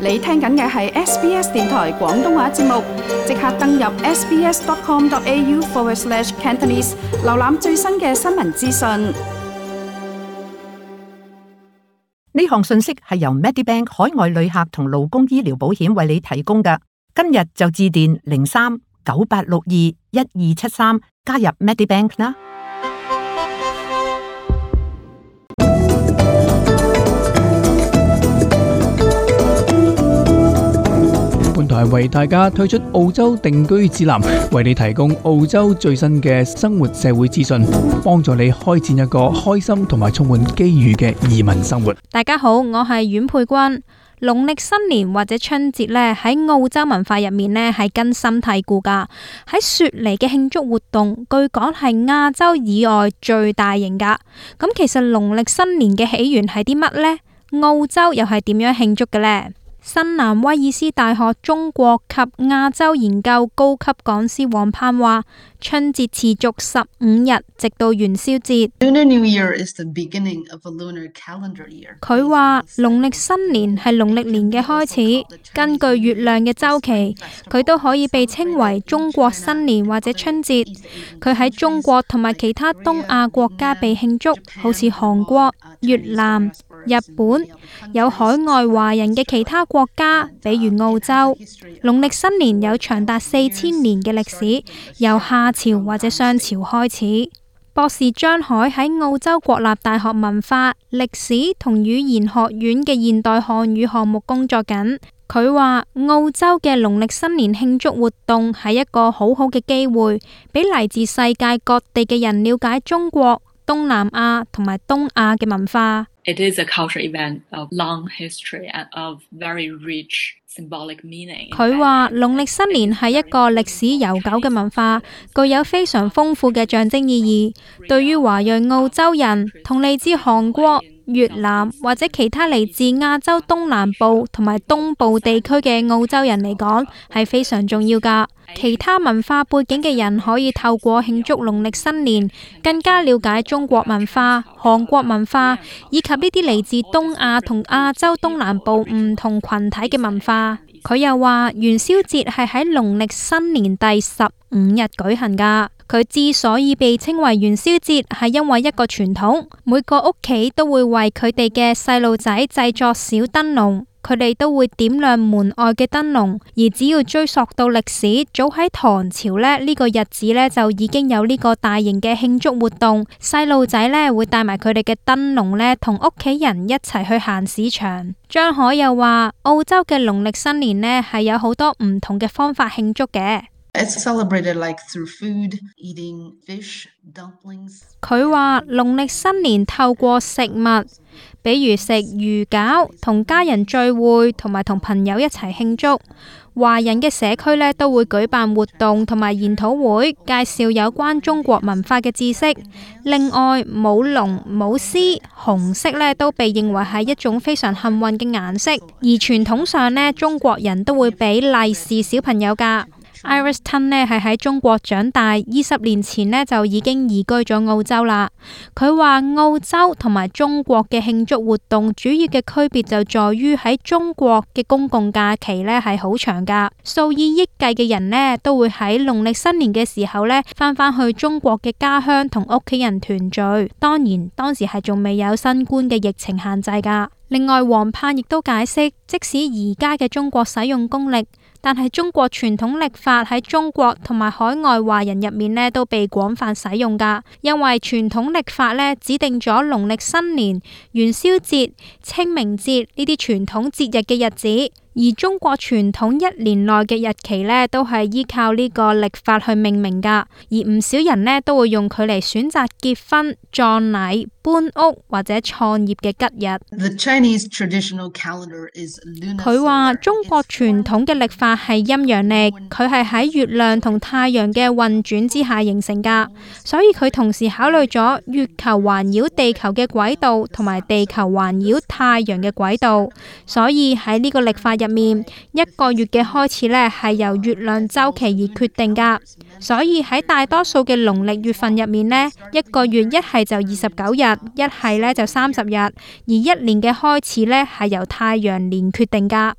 你聽緊嘅係 SBS 電台廣東話節目，即刻登入 sbs.com.au/Cantonese 瀏覽最新嘅新聞資訊。 呢項信息係由 Medibank 海外旅客同勞工醫療保險為你提供嘅。今日就致電03-9862-1273加入 Medibank 啦。 本台為大家推出澳洲定居指南，為你提供澳洲最新嘅生活社會資訊，幫助你開展一個開心同埋充滿機遇嘅移民生活。 大家好，我係阮佩君。農曆新年或者春節呢，喺澳洲文化入面呢係根深蒂固噶。喺雪梨嘅慶祝活動，據講係亞洲以外最大型噶。咁其實農曆新年嘅起源係啲乜呢？澳洲又係點樣慶祝嘅呢？新南威爾斯大學中國及亞洲研究高級講師黃盼話，春節持續15日，直到元宵節。佢話農曆新年係農曆年嘅開始，根據月亮嘅週期，佢都可以被稱為中國新年或者春節。佢喺中國同埋其他東亞國家被慶祝，好似韓國、越南、日本，有海外華人嘅其他國家，比如澳洲。農曆新年有長達4000年嘅歷史，由夏朝或者商朝開始。博士張海喺澳洲國立大學文化、歷史同語言學院嘅現代漢語項目工作緊。佢話澳洲嘅農曆新年慶祝活動係一個好好嘅機會，俾嚟自世界各地嘅人了解中國、東南亞同埋東亞嘅文化。 It is a cultural event of long history and of very rich symbolic meaning. 佢話農曆新年係一個歷史悠久嘅文化，具有非常豐富嘅象徵意義。對於華裔澳洲人同嚟自韓國、越南或者其他嚟自亞洲東南部同埋東部地區嘅澳洲人嚟講，係非常重要㗎。其他文化背景嘅人可以透過慶祝農曆新年，更加了解中國文化、韓國文化，以及呢啲嚟自東亞同亞洲東南部唔同群體嘅文化。佢又話元宵節係喺農曆新年第15日舉行㗎。佢之所以被稱為元宵節，係因為一個傳統，每個屋企都會為佢哋嘅細路仔製作小燈籠，佢哋都會點亮門外嘅燈籠。而只要追溯到歷史，早喺唐朝呢個日子呢，就已經有呢個大型嘅慶祝活動，細路仔呢會帶埋佢哋嘅燈籠呢，同屋企人一齊去行市場。張海又話澳洲嘅農曆新年呢，係有好多唔同嘅方法慶祝嘅。佢話農曆新年透過食物，比如食魚餃，同家人聚會，同埋同朋友一齊慶祝。華人嘅社區呢都會舉辦活動同埋研討會，介紹有關中國文化嘅知識。另外，舞龍、舞獅、紅色呢都被認為係一種非常幸運嘅顏色，而傳統上呢，中國人都會俾利是小朋友㗎。Iris Tun 呢係喺中國長大，20年前呢就已經移居咗澳洲啦。佢話澳洲同埋中國嘅慶祝活動主要嘅區別就在於喺中國嘅公共假期呢係好長噶，數以億計嘅人呢都會喺農曆新年嘅時候呢翻去中國嘅家鄉同屋企人團聚。當然當時係仲未有新冠嘅疫情限制噶。另外，黃盼亦都解釋，即使而家嘅中國使用公曆，但係中國傳統曆法喺中國同埋海外華人入面呢都被廣泛使用噶。因為傳統曆法呢指定咗農曆新年、元宵節、清明節呢啲傳統節日嘅日子，而中國傳統1年內嘅日期呢都係依靠呢個曆法去命名噶。而唔少人呢都會用佢嚟選擇結婚、葬禮、搬屋或者創業嘅吉日。佢話中國傳統嘅曆法係陰陽曆，佢係喺月亮同太陽嘅運轉之下形成噶，所以佢同時考慮咗月球環繞地球嘅軌道同埋地球環繞太陽嘅軌道，所以喺呢個曆法入面，一個月嘅開始呢係由月亮週期而決定噶。所以喺大多數嘅農曆月份入面呢，一個月一係就29日，一係呢就30日，而一年嘅開始呢係由太陽年決定噶。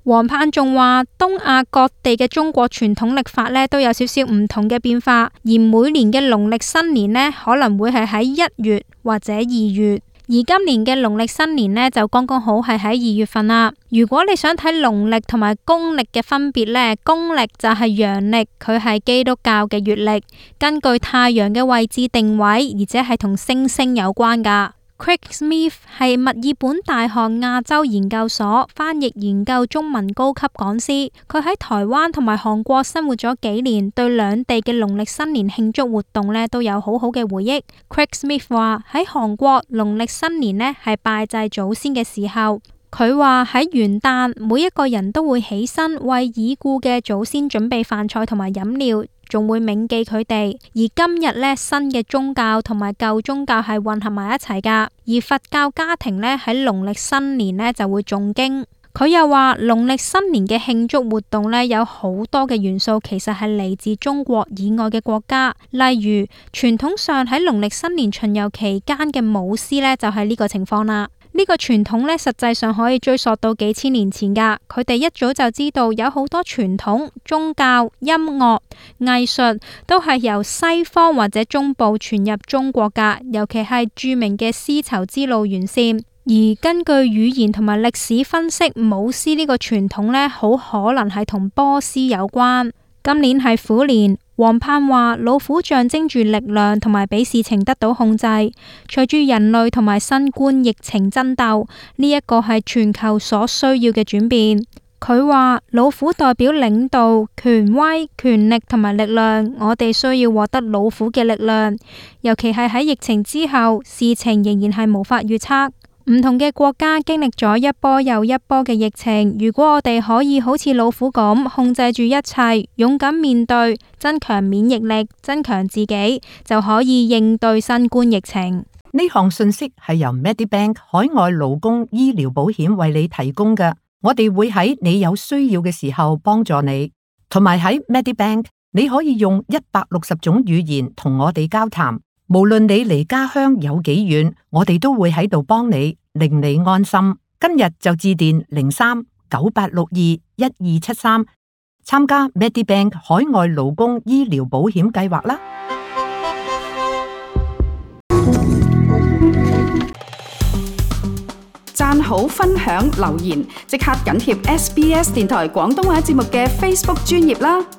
黃泮仲話，東亞各地嘅中國傳統曆法呢都有少少唔同嘅變化，而每年嘅農曆新年呢可能會係喺1月或者2月，而今年嘅農曆新年呢就剛剛好係喺2月份啦。如果你想睇農曆同埋公曆嘅分別呢，公曆就係陽曆，佢係基督教嘅月曆，根據太陽嘅位置定位，而且係同星星有關噶。Craig Smith 係墨爾本大學亞洲研究所翻譯研究中文高級講師，佢喺台灣同埋韓國生活咗幾年，對兩地嘅農曆新年慶祝活動呢都有好好嘅回憶。Craig Smith 話喺韓國農曆新年呢係拜祭祖先嘅時候，佢話喺元旦每一個人都會起身為已故嘅祖先準備飯菜同埋飲料，仲會銘記佢哋。而今日呢，新嘅宗教同埋舊宗教係混合埋一齊噶，而佛教家庭呢，喺農曆新年呢就會誦經。佢又話農曆新年嘅慶祝活動呢，有好多嘅元素其實係嚟自中國以外嘅國家，例如傳統上喺農曆新年巡遊期間嘅舞獅呢，就係呢個情況啦。呢個傳統呢，實際上可以追溯到幾千年前噶。佢哋一早就知道有好多傳統、宗教、音樂、藝術都係由西方或者中部傳入中國噶，尤其係著名嘅絲綢之路沿線。而根據語言同埋歷史分析，舞獅呢個傳統呢，好可能係同波斯有關。今年係虎年，黃泮話老虎象徵住力量同埋俾事情得到控制。隨住人類同埋新冠疫情爭鬥，呢一個係全球所需要嘅轉變。佢話老虎代表領導、權威、權力同埋力量，我哋需要獲得老虎嘅力量，尤其係喺疫情之後，事情仍然係無法預測。唔同嘅國家經歷咗一波又一波嘅疫情，如果我哋可以好似老虎咁控制住一切，勇敢面對，增強免疫力，增強自己，就可以應對新冠疫情。 呢項信息係由 Medibank 海外勞工醫療保險為你提供嘅，我哋會喺你有需要嘅時候幫助你，同埋喺 Medibank 你可以用160種語言同我哋交談。無論你離家鄉有幾遠，我哋都會喺度幫你，令你安心。今日就致電03-9862-1273，參加 Medibank 海外勞工醫療保險計劃啦。 讚好、分享、留言，即刻緊貼SBS 電台廣東話節目嘅 Facebook 專頁啦！